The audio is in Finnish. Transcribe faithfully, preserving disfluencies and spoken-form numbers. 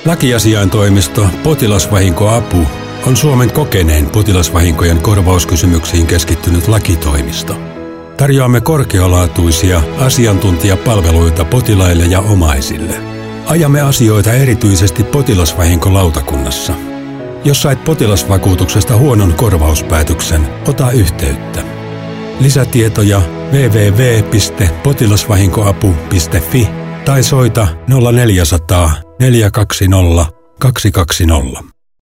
Lakiasiaintoimisto Potilasvahinkoapu on Suomen kokenein potilasvahinkojen korvauskysymyksiin keskittynyt lakitoimisto. Tarjoamme korkealaatuisia asiantuntijapalveluita potilaille ja omaisille. Ajamme asioita erityisesti potilasvahinkolautakunnassa. Jos sait potilasvakuutuksesta huonon korvauspäätöksen, ota yhteyttä. Lisätietoja double-u double-u double-u piste potilasvahinkoapu piste fi tai soita nolla neljä nolla nolla neljä kaksi nolla kaksi kaksi nolla.